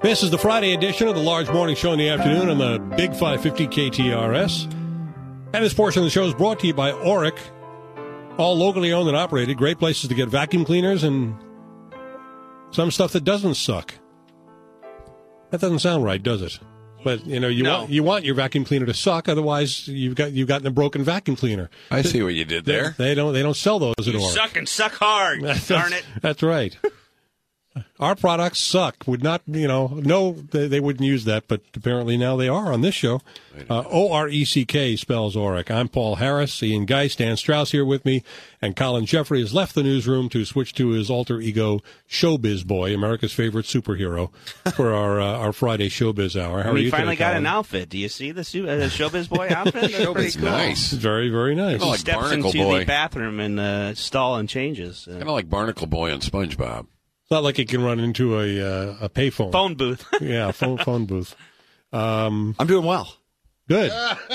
This is the Friday edition of the Large Morning Show in the afternoon on the Big 550 KTRS. And this portion of the show is brought to you by Auric. All locally owned and operated. Great places to get vacuum cleaners and some stuff that doesn't suck. That doesn't sound right, does it? But, you know, you want your vacuum cleaner to suck, otherwise you've gotten a broken vacuum cleaner. I see what you did there. They don't sell those at Auric. Suck and suck hard, darn it. That's right. Our products suck. Would not, no, they wouldn't use that, but apparently now they are on this show. O-R-E-C-K spells Auric. I'm Paul Harris. Ian Geist, Dan Strauss here with me, and Colin Jeffrey has left the newsroom to switch to his alter ego, Showbiz Boy, America's favorite superhero, for our Friday Showbiz Hour. How are you finally today, got Colin? an outfit. Do you see the Showbiz Boy outfit? Showbiz Cool. nice. Very, very nice. Oh, He like steps Barnacle into Boy. the bathroom and stall and changes. Kind of like Barnacle Boy on SpongeBob. It's not like he can run into a payphone. Phone booth. Yeah, phone booth. I'm doing well. Good.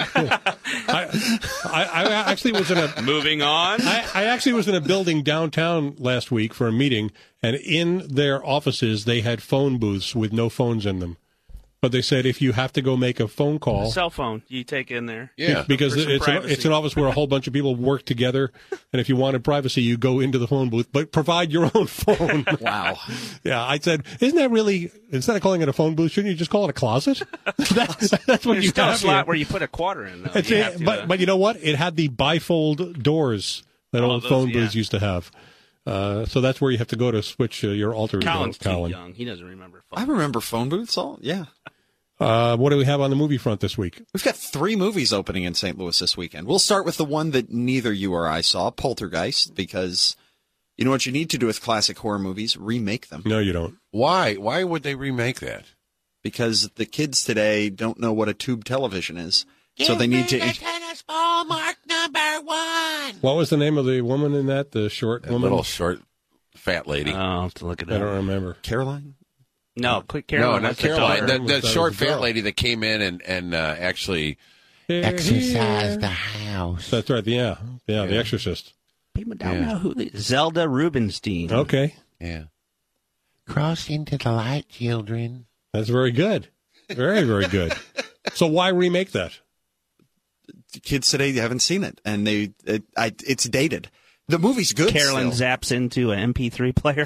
I actually was in a Moving on. I actually was in a building downtown last week for a meeting, and in their offices they had phone booths with no phones in them. But they said if you have to go make a phone call, Cell phone you take in there. Yeah. because For some it's an office where a whole bunch of people work together, and if you wanted privacy, you go into the phone booth, but provide your own phone. Wow. Yeah, I said, isn't that really, instead of calling it a phone booth, shouldn't you just call it a closet? That's what There's you still a have slot here. where you put a quarter in, though. It's You a- have to, but you know what? It had the bifold doors that old those, phone yeah. booths used to have. So that's where you have to go to switch your alter ego, Colin's too Colin. young. He doesn't remember I phone. remember phone booths. Yeah. What do we have on the movie front this week? We've got 3 movies opening in St. Louis this weekend. We'll start with the one that neither you or I saw, Poltergeist, because you know what you need to do with classic horror movies? Remake them. No, you don't. Why? Why would they remake that? Because the kids today don't know what a tube television is. So they need to... tennis ball, mark number 1. What was the name of the woman in that? The short That woman? little short, fat lady. I'll have to look it I don't up. remember. Caroline? No, quick, no, Caroline. not that's the Caroline. daughter. The That was short, the girl. fat lady that came in and actually Exercise the house. That's right. Yeah, The Exorcist. People don't know who Zelda Rubinstein. Okay. Yeah. Cross into the light, children. That's very good. Very, very good. So why remake that? Kids today haven't seen it, and it's dated. The movie's good Carolyn still. zaps into an MP3 player.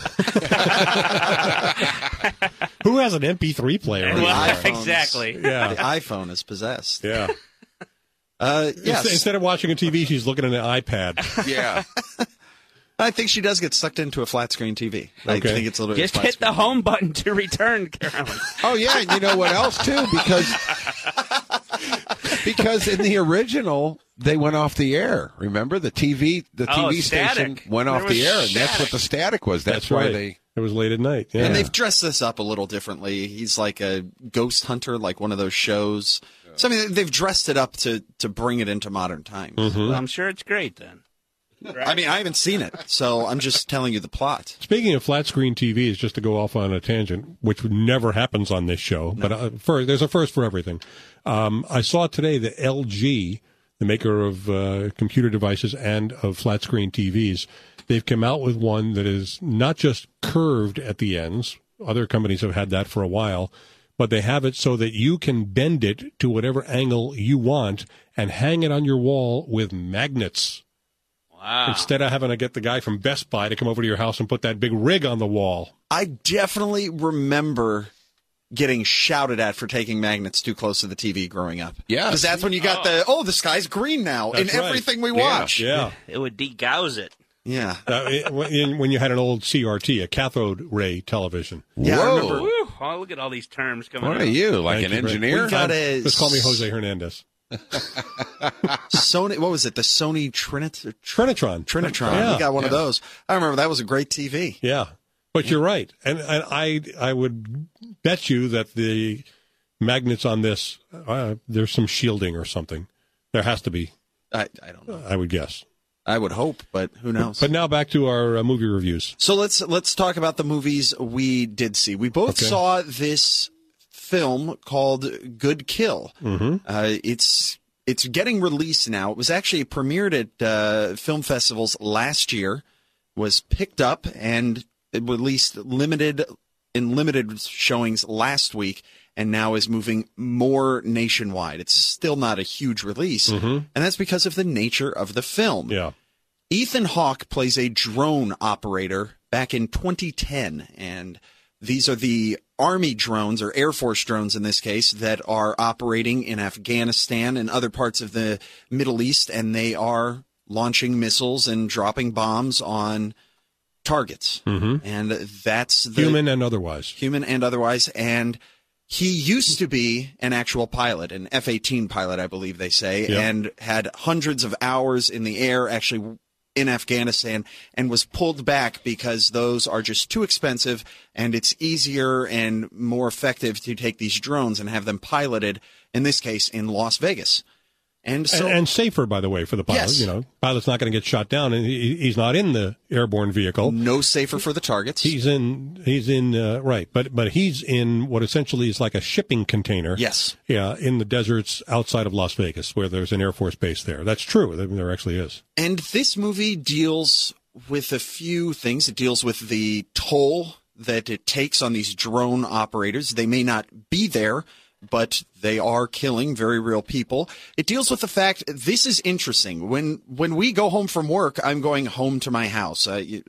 Who has an MP3 player? Well, iPhones. exactly. Yeah. The iPhone is possessed. Yeah. Yes. Instead of watching a TV, she's looking at an iPad. Yeah. I think she does get sucked into a flat screen TV. I Okay. think it's a little bit Just flat hit the screen. home button to return, Carolyn. Oh, yeah, and you know what else, too? Because in the original, they went off the air. Remember? The TV station static. went There off was the air, and that's what static. the static was. That's why right. they... It was late at night. Yeah. And they've dressed this up a little differently. He's like a ghost hunter, like one of those shows. So, I mean, they've dressed it up to bring it into modern times. Well, I'm sure it's great then. I mean, I haven't seen it, so I'm just telling you the plot. Speaking of flat screen TVs, just to go off on a tangent, which never happens on this show, but there's a first for everything. I saw today that LG, the maker of computer devices and of flat screen TVs, they've come out with one that is not just curved at the ends. Other companies have had that for a while, but they have it so that you can bend it to whatever angle you want and hang it on your wall with magnets. Wow. Instead of having to get the guy from Best Buy to come over to your house and put that big rig on the wall. I definitely remember getting shouted at for taking magnets too close to the TV growing up. Yes. Because that's when you got the sky's green now That's in right. everything we Yeah. watch. Yeah. It would degauss it. Yeah. When you had an old CRT, a cathode ray television. Yeah, I Whoa. remember. Woo. Oh, look at all these terms coming What out. are you, like Thank an you, Rick. engineer? We got a Just call me Jose Hernandez. Sony, what was it? The Sony Trinitron. Trinitron. Yeah. We got one of those. I remember that was a great TV. Yeah. But you're right. And I would bet you that the magnets on this, there's some shielding or something. There has to be, I don't know. I would guess. I would hope, but who knows? But now back to our movie reviews. So let's talk about the movies we did see. We both saw this film called Good Kill. Mm-hmm. It's getting released now. It was actually premiered at film festivals last year, was picked up and it released limited in limited showings last week and now is moving more nationwide. It's still not a huge release, and that's because of the nature of the film. Yeah. Ethan Hawke plays a drone operator back in 2010, and these are the Army drones, or Air Force drones in this case, that are operating in Afghanistan and other parts of the Middle East, and they are launching missiles and dropping bombs on targets. And that's the Human and otherwise. Human and otherwise. And he used to be an actual pilot, an F-18 pilot, I believe they say, and had hundreds of hours in the air, actually in Afghanistan, and was pulled back because those are just too expensive, and it's easier and more effective to take these drones and have them piloted, in this case, in Las Vegas. And so, and safer, by the way, for the pilot. Yes. You know, pilot's not going to get shot down, and he's not in the airborne vehicle. no safer for the targets. He's in right, but he's in what essentially is like a shipping container. Yes. Yeah, in the deserts outside of Las Vegas, where there's an Air Force base there. That's true. There actually is. And this movie deals with a few things. It deals with the toll that it takes on these drone operators. They may not be there, but they are killing very real people. It deals with the fact, this is interesting. When we go home from work, I'm going home to my house.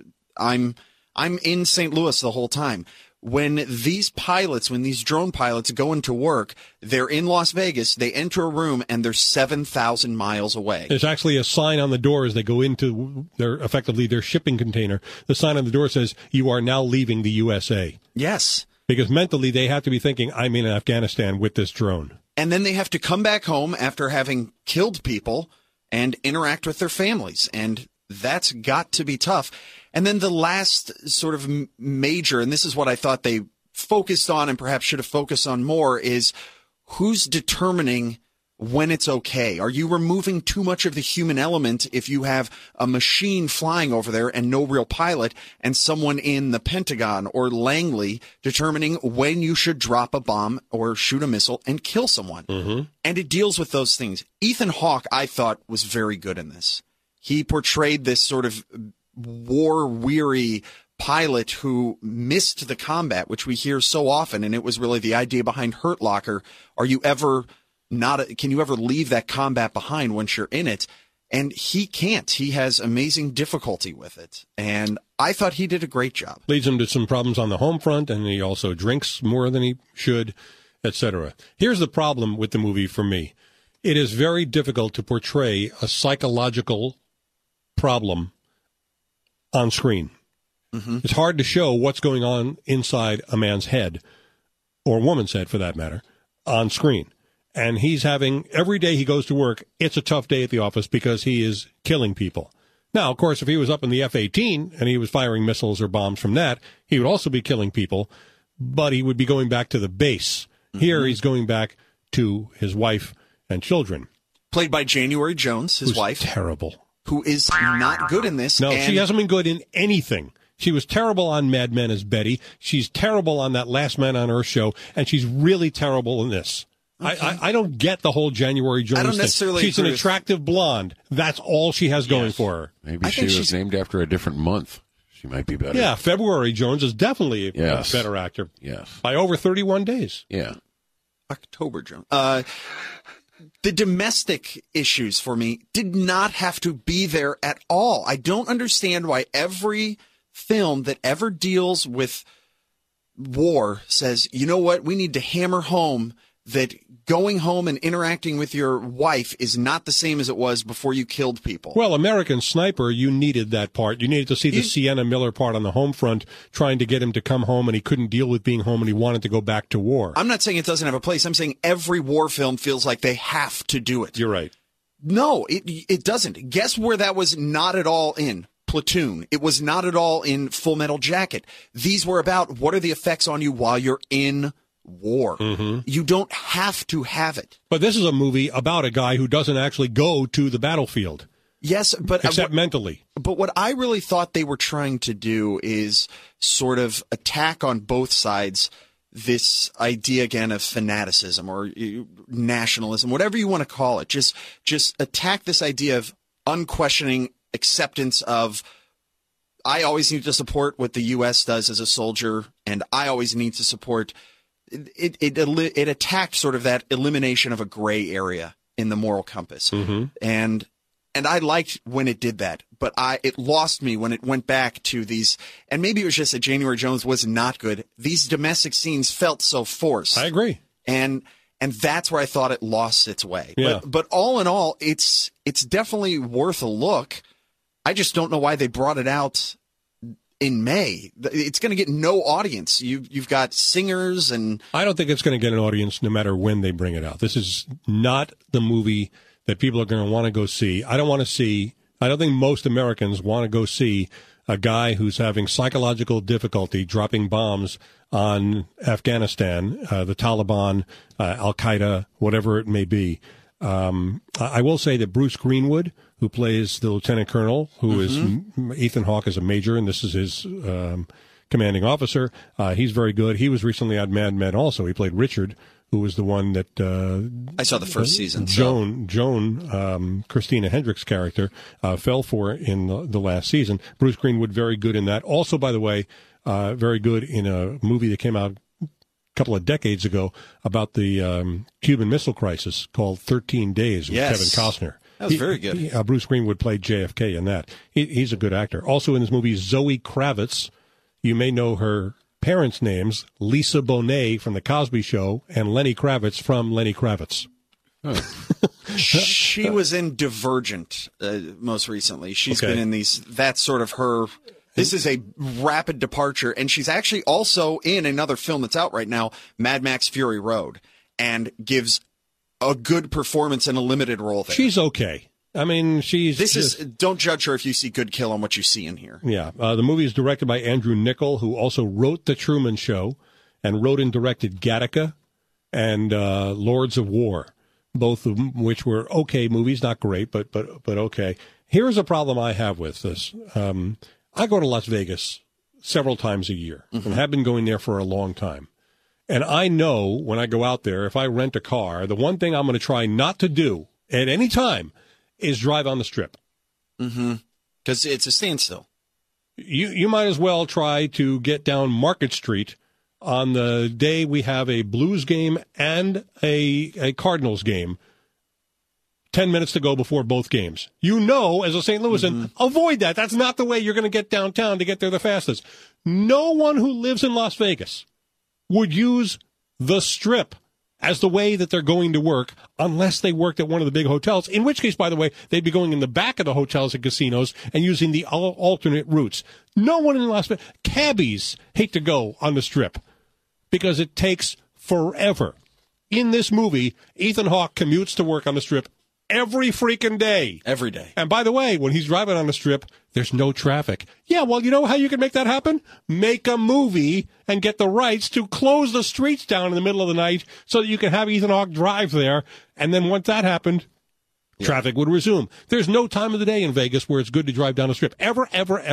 I'm in St. Louis the whole time. When these drone pilots go into work, they're in Las Vegas, they enter a room, and they're 7,000 miles away. There's actually a sign on the door as they go into their shipping container. The sign on the door says, "You are now leaving the USA." Yes. Because mentally they have to be thinking, I'm in Afghanistan with this drone. And then they have to come back home after having killed people and interact with their families. And that's got to be tough. And then the last sort of major, and this is what I thought they focused on and perhaps should have focused on more, is who's determining when it's okay. Are you removing too much of the human element if you have a machine flying over there and no real pilot, and someone in the Pentagon or Langley determining when you should drop a bomb or shoot a missile and kill someone? And it deals with those things. Ethan Hawke, I thought, was very good in this. He portrayed this sort of war-weary pilot who missed the combat, which we hear so often, and it was really the idea behind Hurt Locker. Can you ever leave that combat behind once you're in it? And he can't. He has amazing difficulty with it. And I thought he did a great job. Leads him to some problems on the home front, and he also drinks more than he should, etc. Here's the problem with the movie for me. It is very difficult to portray a psychological problem on screen. It's hard to show what's going on inside a man's head, or a woman's head for that matter, on screen. And he's having, every day he goes to work, it's a tough day at the office because he is killing people. Now, of course, if he was up in the F-18 and he was firing missiles or bombs from that, he would also be killing people, but he would be going back to the base. Here he's going back to his wife and children. Played by January Jones, his wife. Terrible. Who is not good in this. No, she hasn't been good in anything. She was terrible on Mad Men as Betty. She's terrible on that Last Man on Earth show, and she's really terrible in this. Okay. I don't get the whole January Jones I don't thing. necessarily She's an attractive blonde. That's all she has going for her. Maybe she was named after a different month. She might be better. Yeah, February Jones is definitely a better actor. Yes. By over 31 days. Yeah. October Jones. The domestic issues for me did not have to be there at all. I don't understand why every film that ever deals with war says, you know what, we need to hammer home that going home and interacting with your wife is not the same as it was before you killed people. Well, American Sniper, you needed that part. You needed to see the Sienna Miller part on the home front, trying to get him to come home, and he couldn't deal with being home, and he wanted to go back to war. I'm not saying it doesn't have a place. I'm saying every war film feels like they have to do it. You're right. No, it doesn't. Guess where that was not at all in? Platoon. It was not at all in Full Metal Jacket. These were about what are the effects on you while you're in war. You don't have to have it. But this is a movie about a guy who doesn't actually go to the battlefield. Yes, but except mentally. But what I really thought they were trying to do is sort of attack on both sides this idea again of fanaticism or nationalism, whatever you want to call it. Just attack this idea of unquestioning acceptance of I always need to support what the U.S. does as a soldier, and I always need to support. It attacked sort of that elimination of a gray area in the moral compass, and I liked when it did that, but it lost me when it went back to these. And maybe it was just that January Jones was not good. These domestic scenes felt so forced. I agree, and that's where I thought it lost its way. Yeah. But all in all, it's definitely worth a look. I just don't know why they brought it out in May. It's going to get no audience. You've got singers, and I don't think it's going to get an audience no matter when they bring it out. This is not the movie that people are going to want to go see. I don't think most Americans want to go see a guy who's having psychological difficulty dropping bombs on Afghanistan, the Taliban, Al-Qaeda, whatever it may be. I will say that Bruce Greenwood, who plays the lieutenant colonel, who is Ethan Hawke is a major, and this is his commanding officer. He's very good. He was recently on Mad Men also. He played Richard, who was the one that I saw the first season. Joan, Christina Hendricks' character, fell for in the last season. Bruce Greenwood, very good in that. Also, by the way, very good in a movie that came out a couple of decades ago about the Cuban Missile Crisis called 13 Days with Kevin Costner. That was very good. Bruce Greenwood played JFK in that. He's a good actor. Also in this movie, Zoe Kravitz. You may know her parents' names, Lisa Bonet from The Cosby Show and Lenny Kravitz from Lenny Kravitz. She was in Divergent most recently. She's been in these. That's sort of her. This is a rapid departure, and she's actually also in another film that's out right now, Mad Max Fury Road, and gives a good performance in a limited role there. She's okay. I mean, don't judge her if you see good kill on what you see in here. Yeah. The movie is directed by Andrew Niccol, who also wrote The Truman Show and wrote and directed Gattaca and Lords of War, both of which were okay movies, not great, but okay. Here's a problem I have with this. I go to Las Vegas several times a year and have been going there for a long time. And I know when I go out there, if I rent a car, the one thing I'm going to try not to do at any time is drive on the Strip. Because it's a standstill. You might as well try to get down Market Street on the day we have a Blues game and a Cardinals game, 10 minutes to go before both games. You know, as a St. Louisan, avoid that. That's not the way you're going to get downtown to get there the fastest. No one who lives in Las Vegas would use the Strip as the way that they're going to work unless they worked at one of the big hotels, in which case, by the way, they'd be going in the back of the hotels and casinos and using the alternate routes. No one in Las Vegas, cabbies hate to go on the Strip because it takes forever. In this movie, Ethan Hawke commutes to work on the Strip every freaking day. Every day. And by the way, when he's driving on the Strip, there's no traffic. Yeah, well, you know how you can make that happen? Make a movie and get the rights to close the streets down in the middle of the night so that you can have Ethan Hawke drive there. And then once that happened, traffic would resume. There's no time of the day in Vegas where it's good to drive down the Strip. Ever.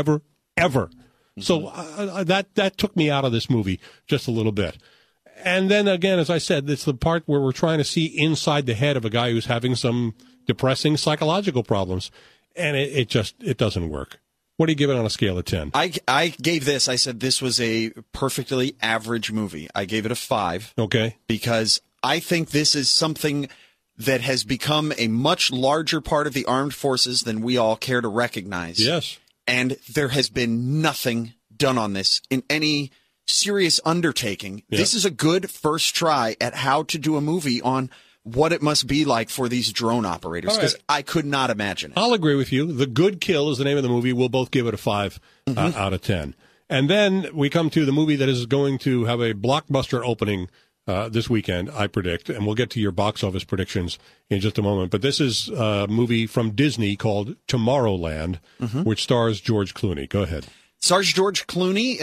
So that took me out of this movie just a little bit. And then again, as I said, it's the part where we're trying to see inside the head of a guy who's having some depressing psychological problems. And it doesn't work. What do you give it on a scale of 10? I gave this, I said this was a perfectly average movie. I gave it a 5. Okay. Because I think this is something that has become a much larger part of the armed forces than we all care to recognize. Yes. And there has been nothing done on this in any serious undertaking. Yep. This is a good first try at how to do a movie on what it must be like for these drone operators, because I could not imagine it. I'll agree with you. The Good Kill is the name of the movie. We'll both give it a 5 out of 10. And then we come to the movie that is going to have a blockbuster opening this weekend, I predict, and we'll get to your box office predictions in just a moment. But this is a movie from Disney called Tomorrowland, which stars George Clooney. Go ahead. Stars George Clooney.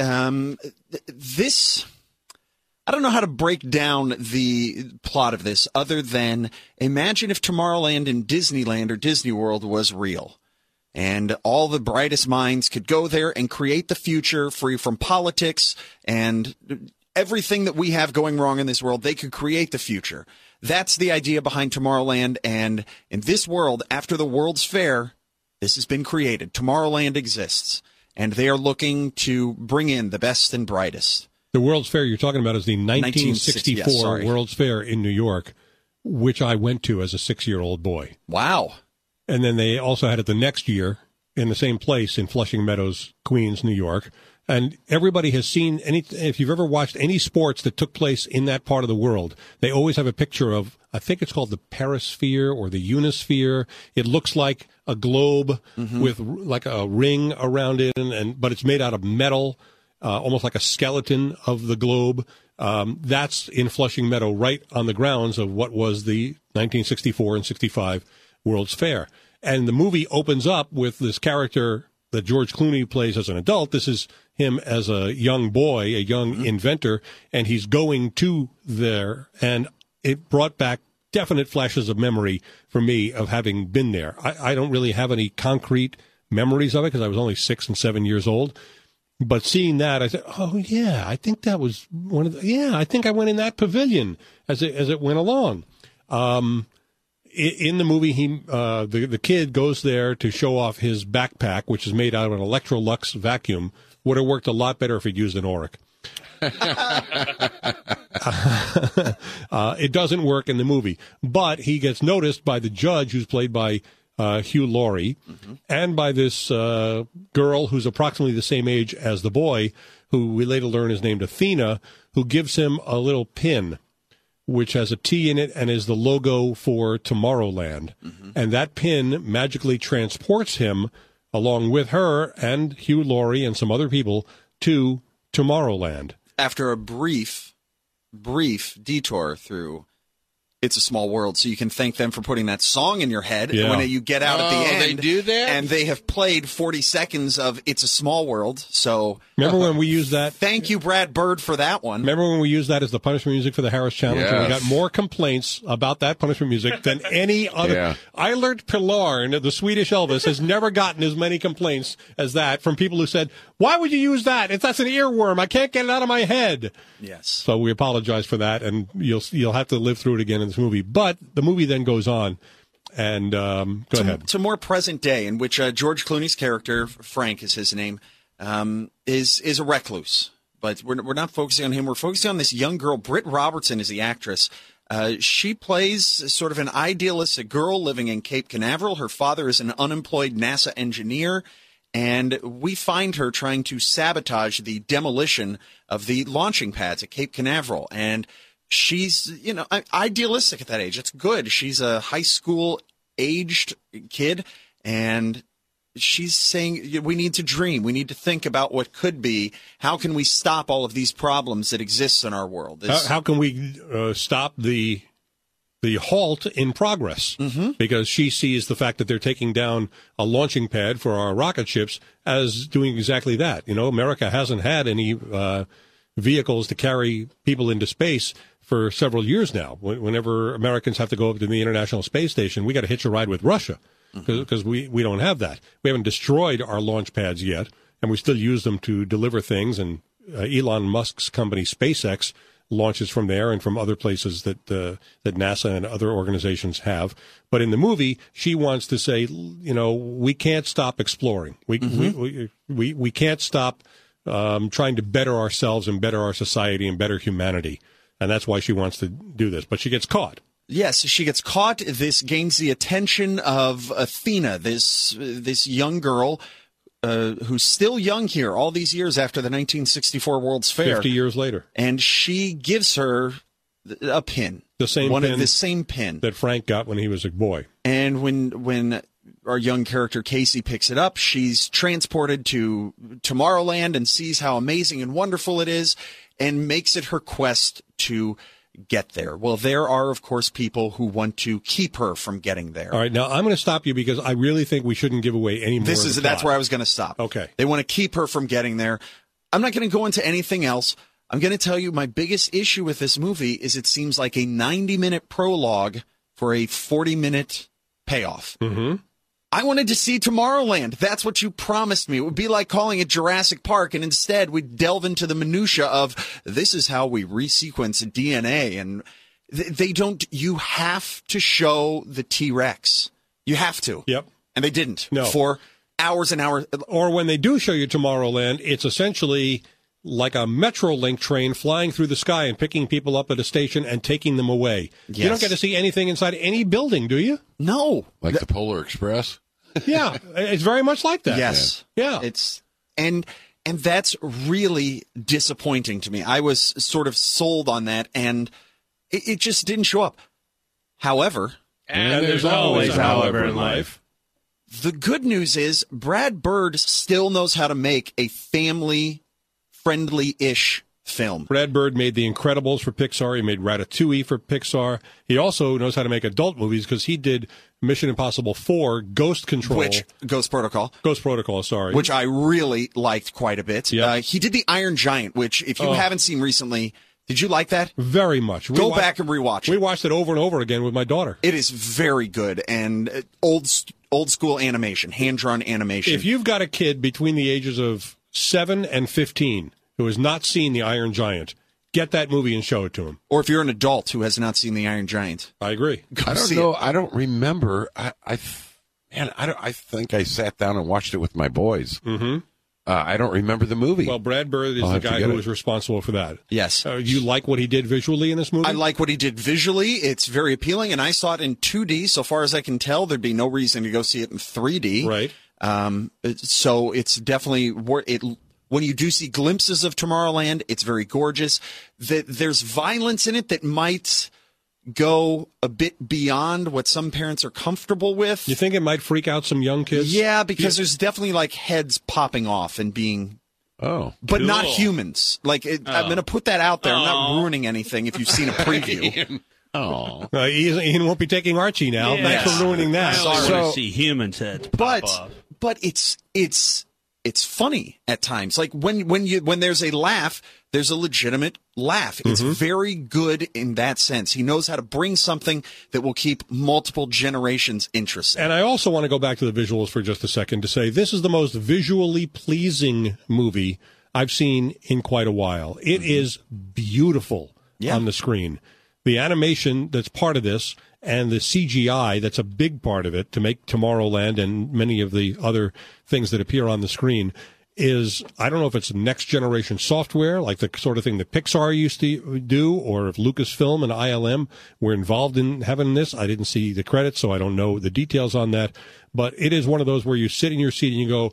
I don't know how to break down the plot of this other than imagine if Tomorrowland and Disneyland or Disney World was real. And all the brightest minds could go there and create the future free from politics and everything that we have going wrong in this world. They could create the future. That's the idea behind Tomorrowland. And in this world, after the World's Fair, this has been created. Tomorrowland exists. and they are looking to bring in the best and brightest. The World's Fair you're talking about is the 1964 yes, sorry. World's Fair in New York, which I went to as a 6-year-old boy. Wow. And then they also had it the next year in the same place in Flushing Meadows, Queens, New York. And everybody has seen if you've ever watched any sports that took place in that part of the world, they always have a picture of, I think it's called the Perisphere or the Unisphere. It looks like a globe with like a ring around it, but it's made out of metal, almost like a skeleton of the globe. That's in Flushing Meadow, right on the grounds of what was the 1964 and 65 World's Fair. And the movie opens up with this character that George Clooney plays as an adult. This is him as a young boy, a young inventor, and he's going to there. And it brought back definite flashes of memory for me of having been there. I don't really have any concrete memories of it because I was only 6 and 7 years old. But seeing that, I said, oh, yeah, I think that was one of the, I think I went in that pavilion as it went along. In the movie, the kid goes there to show off his backpack, which is made out of an Electrolux vacuum. Would have worked a lot better if he'd used an Oreck. It doesn't work in the movie, but he gets noticed by the judge, who's played by Hugh Laurie, and by this girl who's approximately the same age as the boy, who we later learn is named Athena, who gives him a little pin, which has a T in it and is the logo for Tomorrowland. And that pin magically transports him, along with her and Hugh Laurie and some other people, to Tomorrowland. After a brief detour through It's a Small World, so you can thank them for putting that song in your head. Yeah. When you get out at the end. They do that? And they have played 40 seconds of It's a Small World, so... Remember when we used that? Thank you, Brad Bird, for that one. Remember when we used that as the punishment music for the Harris Challenge? Yes. And we got more complaints about that punishment music than any other. Yeah. Eilert Pilarn, the Swedish Elvis, has never gotten as many complaints as that from people who said, why would you use that? That's an earworm. I can't get it out of my head. Yes. So we apologize for that, and you'll have to live through it again in this movie. But the movie then goes on, and go ahead. To more present day, in which George Clooney's character, Frank is his name, is a recluse. But we're not focusing on him. We're focusing on this young girl. Britt Robertson is the actress. She plays sort of an idealistic girl living in Cape Canaveral. Her father is an unemployed NASA engineer, and we find her trying to sabotage the demolition of the launching pads at Cape Canaveral. And she's, idealistic at that age. It's good. She's a high school aged kid, and she's saying we need to dream. We need to think about what could be. How can we stop all of these problems that exist in our world? How can we stop the halt in progress? Because she sees the fact that they're taking down a launching pad for our rocket ships as doing exactly that. America hasn't had any vehicles to carry people into space for several years now. Whenever Americans have to go up to the International Space Station, we got to hitch a ride with Russia because we don't have that. We haven't destroyed our launch pads yet, and we still use them to deliver things. And Elon Musk's company, SpaceX, launches from there and from other places that NASA and other organizations have. But in the movie, she wants to say, we can't stop exploring. We can't stop trying to better ourselves and better our society and better humanity. And that's why she wants to do this. But she gets caught. Yes, she gets caught. This gains the attention of Athena, this young girl who's still young here all these years after the 1964 World's Fair. 50 years later. And she gives her a pin. The same pin that Frank got when he was a boy. And when our young character Casey picks it up, she's transported to Tomorrowland and sees how amazing and wonderful it is and makes it her quest to get there. Well, there are, of course, people who want to keep her from getting there. All right, now I'm going to stop you because I really think we shouldn't give away any more. That's where I was going to stop. Okay. They want to keep her from getting there. I'm not going to go into anything else. I'm going to tell you my biggest issue with this movie is it seems like a 90-minute prologue for a 40-minute payoff. I wanted to see Tomorrowland. That's what you promised me. It would be like calling it Jurassic Park, and instead we'd delve into the minutia of this is how we resequence DNA. And they don't. You have to show the T-Rex. You have to. Yep. And they didn't. No. For hours and hours. Or when they do show you Tomorrowland, it's essentially like a Metrolink train flying through the sky and picking people up at a station and taking them away. Yes. You don't get to see anything inside any building, do you? No. Like the Polar Express? Yeah, it's very much like that. Yes. Yeah. It's and that's really disappointing to me. I was sort of sold on that, and it just didn't show up. However, And there's always a however in life. the good news is Brad Bird still knows how to make a family-friendly-ish film. Brad Bird made The Incredibles for Pixar. He made Ratatouille for Pixar. He also knows how to make adult movies because he did Mission Impossible 4, Ghost Control. Ghost Protocol. Ghost Protocol, sorry. Which I really liked quite a bit. Yeah. He did The Iron Giant, which if you haven't seen recently, did you like that? Very much. Go back and rewatch We it. watched it over and over again with my daughter. It is very good and old school animation, hand-drawn animation. If you've got a kid between the ages of 7 and 15 who has not seen The Iron Giant, get that movie and show it to him. Or if you're an adult who has not seen The Iron Giant. I agree. I don't know. I don't remember. I think I sat down and watched it with my boys. Mm-hmm. I don't remember the movie. Well, Brad Bird is I'll the have to guy get who it. was responsible for that. Yes. You like what he did visually in this movie? I like what he did visually. It's very appealing, and I saw it in 2D. So far as I can tell, there'd be no reason to go see it in 3D. Right. So it's definitely when you do see glimpses of Tomorrowland, it's very gorgeous. There's violence in it that might go a bit beyond what some parents are comfortable with. You think it might freak out some young kids? Yeah, because there's definitely like heads popping off and being, oh. but not Cool. humans. Like I'm going to put that out there. I'm not ruining anything if you've seen a preview. Oh. Ian won't be taking Archie now. Yeah. Thanks for ruining I that. only So- want to see humans' heads pop off. but it's funny at times. Like when there's a laugh, there's a legitimate laugh. It's very good in that sense. He knows how to bring something that will keep multiple generations interested. And I also want to go back to the visuals for just a second to say this is the most visually pleasing movie I've seen in quite a while. It is beautiful on the screen. The animation that's part of this and the CGI that's a big part of it to make Tomorrowland and many of the other things that appear on the screen is, I don't know if it's next generation software, like the sort of thing that Pixar used to do, or if Lucasfilm and ILM were involved in having this. I didn't see the credits, so I don't know the details on that. But it is one of those where you sit in your seat and you go,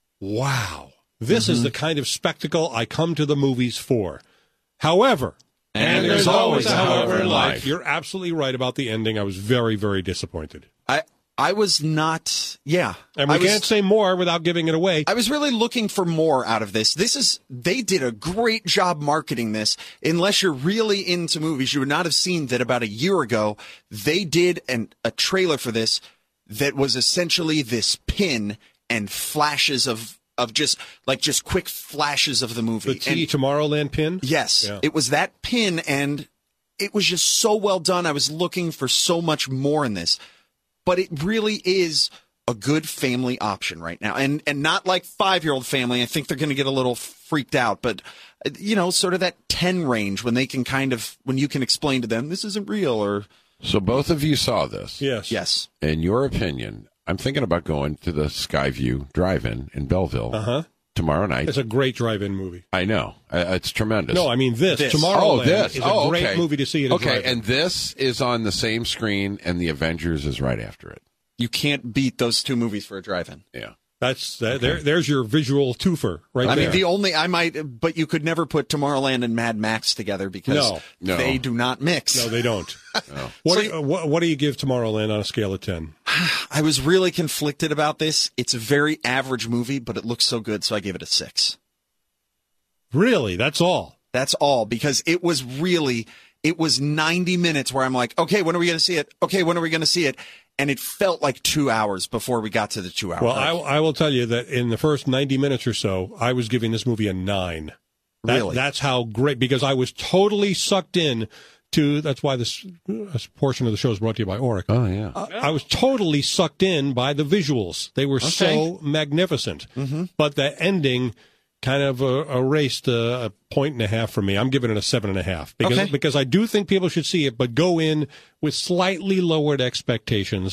wow, this is the kind of spectacle I come to the movies for. However, And there's always a however in life. You're absolutely right about the ending. I was very, very disappointed. I was not, yeah. And we I was- can't say more without giving it away. I was really looking for more out of this. They did a great job marketing this. Unless you're really into movies, you would not have seen that about a year ago. They did a trailer for this that was essentially this pin and flashes of just quick flashes of the movie. The T Tomorrowland pin? Yes, Yeah. it was that pin, and it was just so well done. I was looking for so much more in this, but it really is a good family option right now, and not like 5-year-old family. I think they're going to get a little freaked out, but sort of that 10 range when when you can explain to them this isn't real or So both of you saw this. Yes. yes. In your opinion, I'm thinking about going to the Skyview Drive-In in Belleville tomorrow night. It's a great drive-in movie. I know. It's tremendous. No, I mean this. This. Tomorrowland this. is a great okay. movie to see at a Okay, drive-in. and this is on the same screen, and The Avengers is right after it. You can't beat those two movies for a drive-in. Yeah. That's there's your visual twofer right I there. mean, but you could never put Tomorrowland and Mad Max together because No. they do not mix. No, they don't. What do you give Tomorrowland on a scale of 10? I was really conflicted about this. It's a very average movie, but it looks so good, so I gave it a 6. Really? That's all? That's all, because it was 90 minutes where I'm like, okay, when are we going to see it? Okay, when are we going to see it? And it felt like 2 hours before we got to the 2 hours. Well, I will tell you that in the first 90 minutes or so, I was giving this movie a 9. Really? That's how great, because I was totally sucked in to, that's why this portion of the show is brought to you by Oric. Oh, yeah. I was totally sucked in by the visuals. They were so magnificent. Mm-hmm. But the ending kind of erased a 1.5 for me. I'm giving it a 7.5 because I do think people should see it, but go in with slightly lowered expectations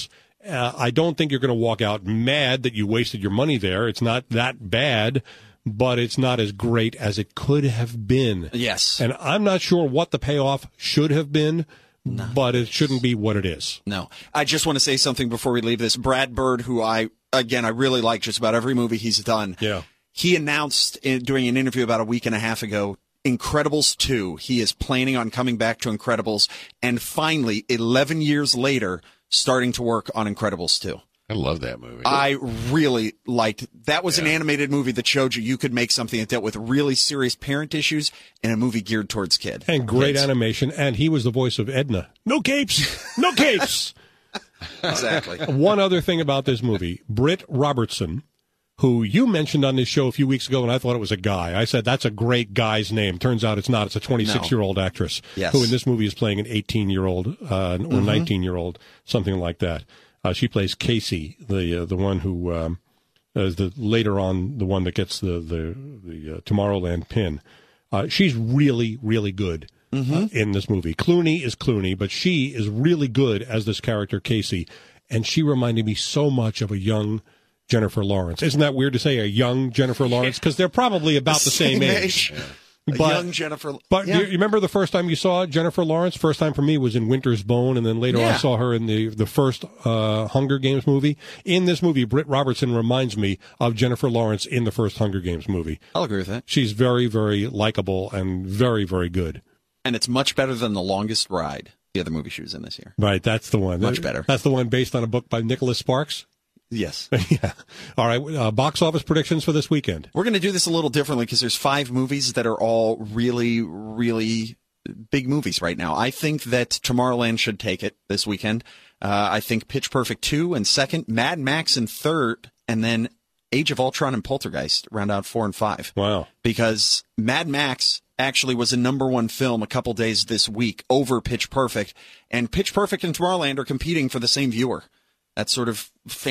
I don't think you're going to walk out mad that you wasted your money there. It's not that bad, but it's not as great as it could have been. Yes. And I'm not sure what the payoff should have been, but it shouldn't be what it is. No. I just want to say something before we leave this. Brad Bird, who I really like just about every movie he's done. Yeah. He announced during an interview about a week and a half ago, Incredibles 2. He is planning on coming back to Incredibles, and finally, 11 years later, starting to work on Incredibles 2. I love that movie. I really liked that. Was an animated movie that showed you could make something that dealt with really serious parent issues in a movie geared towards kids. And great animation, and he was the voice of Edna. No capes! No capes! Exactly. One other thing about this movie, Britt Robertson, who you mentioned on this show a few weeks ago, and I thought it was a guy. I said, that's a great guy's name. Turns out it's not. It's a 26-year-old actress who in this movie is playing an 18-year-old or 19-year-old, something like that. She plays Casey, the one who is later on the one that gets the Tomorrowland pin. She's really, really good in this movie. Clooney is Clooney, but she is really good as this character, Casey, and she reminded me so much of a young Jennifer Lawrence. Isn't that weird to say, a young Jennifer Lawrence? Because they're probably about the same age. Young Jennifer. But you remember the first time you saw Jennifer Lawrence? First time for me was in Winter's Bone, and then later I saw her in the first Hunger Games movie. In this movie, Britt Robertson reminds me of Jennifer Lawrence in the first Hunger Games movie. I'll agree with that. She's very, very likable and very, very good. And it's much better than The Longest Ride, the other movie she was in this year. Right, that's the one. Much better. That's the one based on a book by Nicholas Sparks? Yes. Yeah. All right. Box office predictions for this weekend. We're going to do this a little differently because there's 5 movies that are all really, really big movies right now. I think that Tomorrowland should take it this weekend. I think Pitch Perfect 2 in second, Mad Max in third, and then Age of Ultron and Poltergeist round out 4 and 5. Wow. Because Mad Max actually was a #1 film a couple days this week over Pitch Perfect, and Pitch Perfect and Tomorrowland are competing for the same viewer. That sort of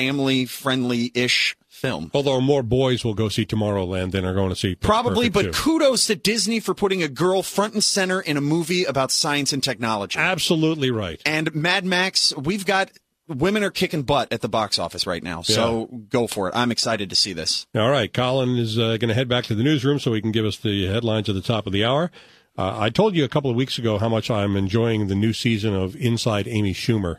family-friendly-ish film. Although more boys will go see Tomorrowland than are going to see Pitch Probably, Perfect but 2. Kudos to Disney for putting a girl front and center in a movie about science and technology. Absolutely right. And Mad Max, women are kicking butt at the box office right now, so go for it. I'm excited to see this. All right, Colin is going to head back to the newsroom so he can give us the headlines at the top of the hour. I told you a couple of weeks ago how much I'm enjoying the new season of Inside Amy Schumer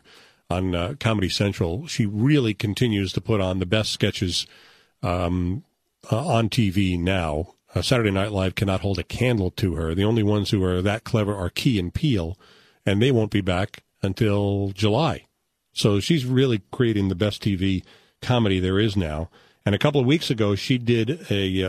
on Comedy Central. She really continues to put on the best sketches on TV now. Saturday Night Live cannot hold a candle to her. The only ones who are that clever are Key and Peele, and they won't be back until July. So she's really creating the best TV comedy there is now. And a couple of weeks ago, she did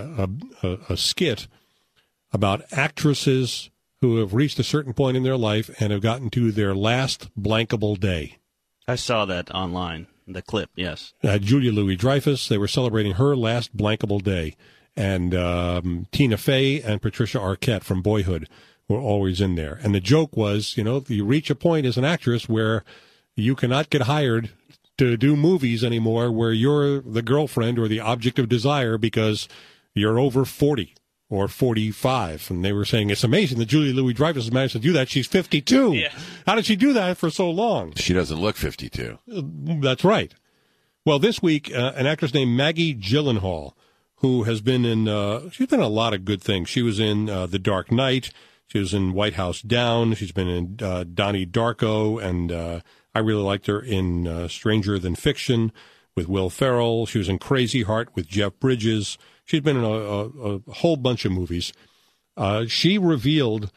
a skit about actresses who have reached a certain point in their life and have gotten to their last blankable day. I saw that online, the clip, yes. Julia Louis-Dreyfus, they were celebrating her last blankable day. And Tina Fey and Patricia Arquette from Boyhood were always in there. And the joke was, you reach a point as an actress where you cannot get hired to do movies anymore where you're the girlfriend or the object of desire because you're over 40 or 45. And they were saying, it's amazing that Julia Louis-Dreyfus has managed to do that. She's 52. Yeah. How did she do that for so long? She doesn't look 52. That's right. Well, this week, an actress named Maggie Gyllenhaal, who has been she's been in a lot of good things. She was in The Dark Knight. She was in White House Down. She's been in Donnie Darko, and I really liked her in Stranger Than Fiction with Will Ferrell. She was in Crazy Heart with Jeff Bridges. She's been in a whole bunch of movies. She revealed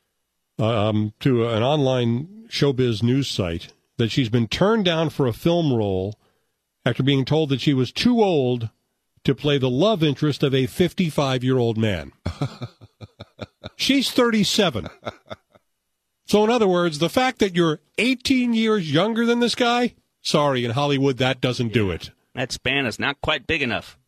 to an online showbiz news site that she's been turned down for a film role after being told that she was too old to play the love interest of a 55-year-old man. She's 37. So in other words, the fact that you're 18 years younger than this guy, sorry, in Hollywood, that doesn't do it. That span is not quite big enough.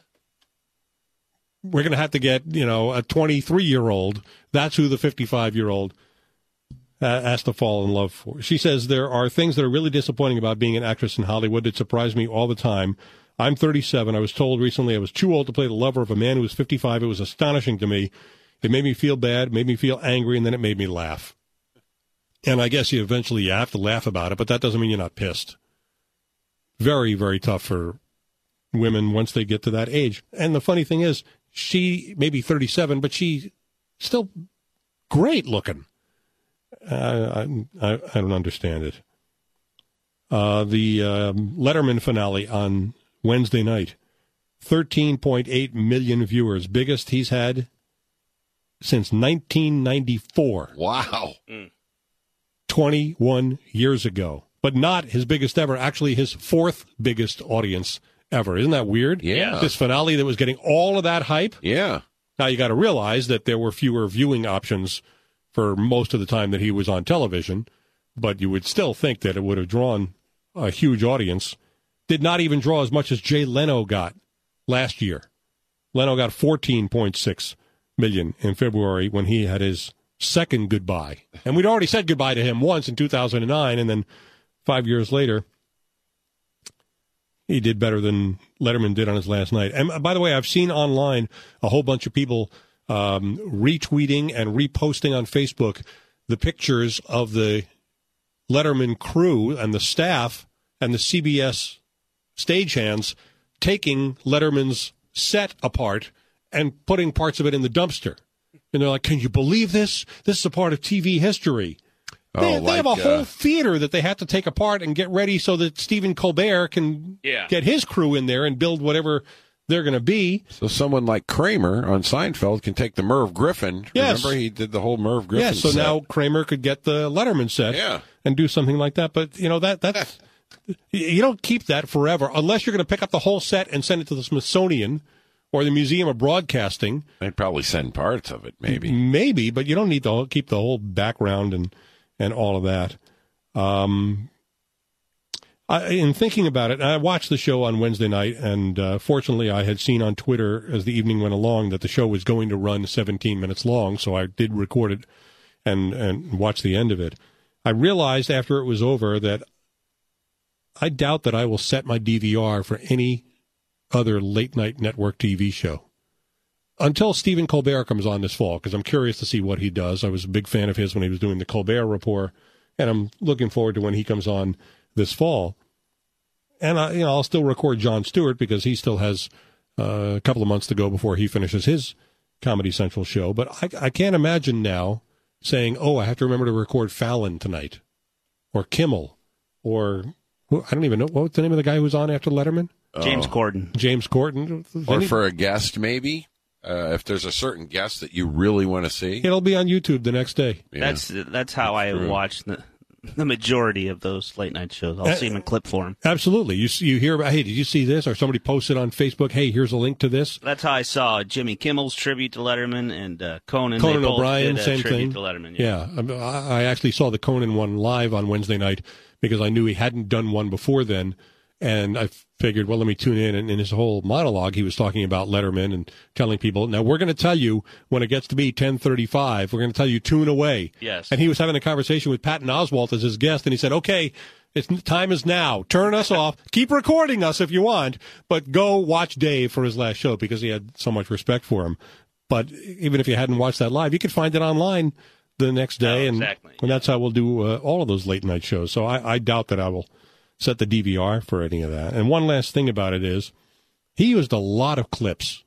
We're going to have to get, a 23-year-old. That's who the 55-year-old has to fall in love for. She says there are things that are really disappointing about being an actress in Hollywood. It surprised me all the time. I'm 37. I was told recently I was too old to play the lover of a man who was 55. It was astonishing to me. It made me feel bad, made me feel angry, and then it made me laugh. And I guess you have to laugh about it, but that doesn't mean you're not pissed. very, very tough for women once they get to that age. And the funny thing is, she may be 37, but she's still great looking. I don't understand it. The Letterman finale on Wednesday night, 13.8 million viewers, biggest he's had since 1994. Wow. 21 years ago. But not his biggest ever, actually his fourth biggest audience ever. Isn't that weird? Yeah. This finale that was getting all of that hype. Yeah. Now you got to realize that there were fewer viewing options for most of the time that he was on television, but you would still think that it would have drawn a huge audience. Did not even draw as much as Jay Leno got last year. Leno got 14.6 million in February when he had his second goodbye. And we'd already said goodbye to him once in 2009, and then 5 years later, he did better than Letterman did on his last night. And by the way, I've seen online a whole bunch of people retweeting and reposting on Facebook the pictures of the Letterman crew and the staff and the CBS stagehands taking Letterman's set apart and putting parts of it in the dumpster. And they're like, can you believe this? This is a part of TV history. They have a whole theater that they have to take apart and get ready so that Stephen Colbert can get his crew in there and build whatever they're going to be. So someone like Kramer on Seinfeld can take the Merv Griffin. Yes. Remember, he did the whole Merv Griffin Yeah, so set. now Kramer could get the Letterman set and do something like that. But, you know, that's you don't keep that forever unless you're going to pick up the whole set and send it to the Smithsonian or the Museum of Broadcasting. They'd probably send parts of it, maybe. Maybe, but you don't need to keep the whole background and all of that. In thinking about it, I watched the show on Wednesday night, and fortunately I had seen on Twitter as the evening went along that the show was going to run 17 minutes long, so I did record it and watch the end of it. I realized after it was over that I doubt that I will set my DVR for any other late-night network TV show until Stephen Colbert comes on this fall, because I'm curious to see what he does. I was a big fan of his when he was doing the Colbert Report, and I'm looking forward to when he comes on this fall. And I'll still record Jon Stewart because he still has a couple of months to go before he finishes his Comedy Central show. But I can't imagine now saying, oh, I have to remember to record Fallon tonight or Kimmel or I don't even know. What's the name of the guy who's on after Letterman? James Corden. James Corden. Or for a guest, maybe. If there's a certain guest that you really want to see. It'll be on YouTube the next day. Yeah. That's how I watch the majority of those late night shows. I'll see them in clip form. Absolutely. You hear about, hey, did you see this? Or somebody posted on Facebook, hey, here's a link to this. That's how I saw Jimmy Kimmel's tribute to Letterman and Conan. Conan they both O'Brien, did a same tribute thing. to Letterman. Yeah. I actually saw the Conan one live on Wednesday night because I knew he hadn't done one before then. And I figured, well, let me tune in. And in his whole monologue, he was talking about Letterman and telling people, now we're going to tell you when it gets to be 10:35, we're going to tell you tune away. Yes. And he was having a conversation with Patton Oswalt as his guest, and he said, okay, time is now. Turn us off. Keep recording us if you want, but go watch Dave for his last show because he had so much respect for him. But even if you hadn't watched that live, you could find it online the next day. Exactly. And that's how we'll do all of those late night shows. So I doubt that I will set the DVR for any of that. And one last thing about it is he used a lot of clips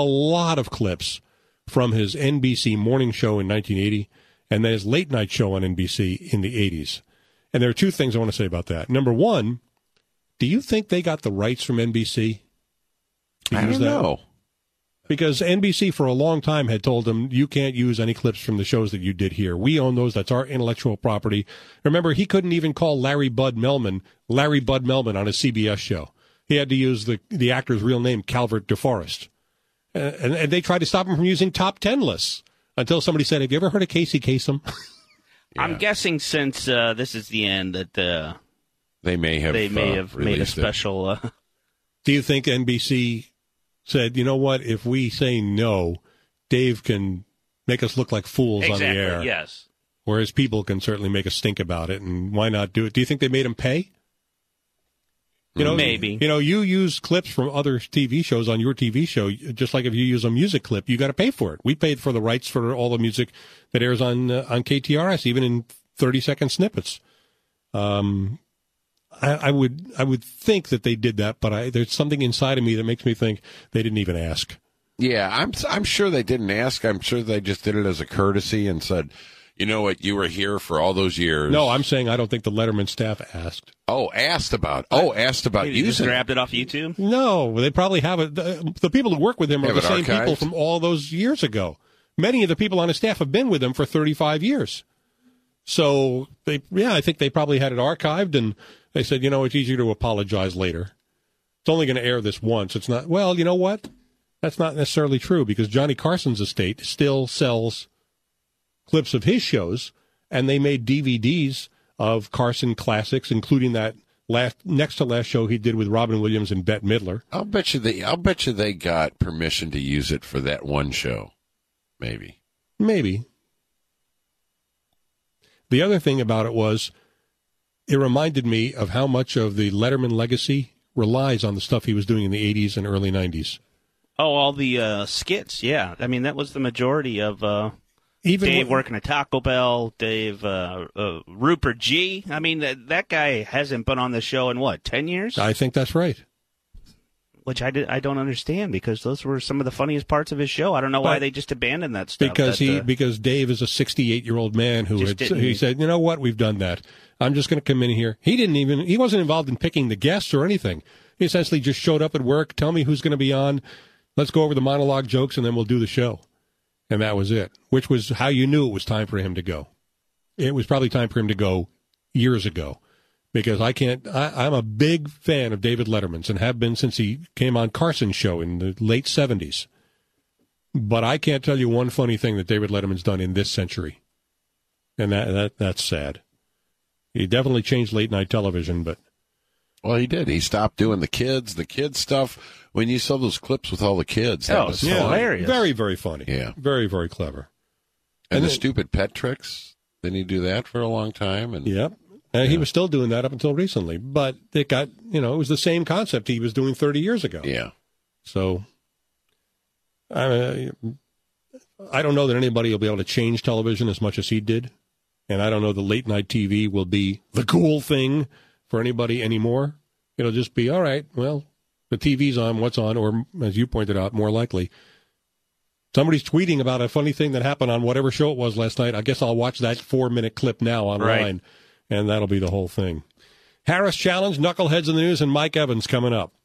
from his NBC morning show in 1980 and then his late night show on NBC in the 80s. And there are two things I want to say about that. Number one, do you think they got the rights from NBC? I don't know. Because NBC for a long time had told them, you can't use any clips from the shows that you did here. We own those. That's our intellectual property. Remember, he couldn't even call Larry Bud Melman on his CBS show. He had to use the actor's real name, Calvert DeForest. And they tried to stop him from using top 10 lists until somebody said, have you ever heard of Casey Kasem? Yeah. I'm guessing since this is the end that they may have made a special. Do you think NBC said, you know what, if we say no, Dave can make us look like fools on the air. Yes. Whereas people can certainly make a stink about it, and why not do it? Do you think they made him pay? Maybe. You use clips from other TV shows on your TV show, just like if you use a music clip, you got to pay for it. We paid for the rights for all the music that airs on KTRS, even in 30-second snippets. I would think that they did that, but there's something inside of me that makes me think they didn't even ask. Yeah, I'm sure they didn't ask. I'm sure they just did it as a courtesy and said, you know what, you were here for all those years. No, I'm saying I don't think the Letterman staff asked. Asked about You just using grabbed it off YouTube? No, they probably have it. The people who work with him are the same people from all those years ago. Many of the people on his staff have been with him for 35 years. So, I think they probably had it archived, and they said, it's easier to apologize later. It's only going to air this once. It's not, well, you know what? That's not necessarily true, because Johnny Carson's estate still sells clips of his shows, and they made DVDs of Carson classics, including that next to last show he did with Robin Williams and Bette Midler. I'll bet you they got permission to use it for that one show. Maybe. The other thing about it was, it reminded me of how much of the Letterman legacy relies on the stuff he was doing in the 80s and early 90s. Oh, all the skits, yeah. I mean, that was the majority of Dave working at Taco Bell, Dave, Rupert G. I mean, that guy hasn't been on the show in, 10 years? I think that's right. Which I don't understand, because those were some of the funniest parts of his show. I don't know why they just abandoned that stuff. Because Dave is a 68-year-old man who he said, you know what, we've done that. I'm just going to come in here. He wasn't involved in picking the guests or anything. He essentially just showed up at work, tell me who's going to be on, let's go over the monologue jokes, and then we'll do the show. And that was it, which was how you knew it was time for him to go. It was probably time for him to go years ago, because I'm a big fan of David Letterman's and have been since he came on Carson's show in the late 70s. But I can't tell you one funny thing that David Letterman's done in this century. And that's sad. He definitely changed late night television, but. Well, he did. He stopped doing the kids stuff. When you saw those clips with all the kids, that was hilarious. Very, very funny. Yeah. Very, very clever. And the stupid pet tricks. Didn't he do that for a long time? Yep. And he was still doing that up until recently. But it got, it was the same concept he was doing 30 years ago. Yeah. So, I don't know that anybody will be able to change television as much as he did. And I don't know that late night TV will be the cool thing for anybody anymore. It'll just be, all right, well, the TV's on, what's on, or as you pointed out, more likely, somebody's tweeting about a funny thing that happened on whatever show it was last night. I guess I'll watch that 4-minute clip now online, and that'll be the whole thing. Harris Challenge, Knuckleheads in the News, and Mike Evans coming up.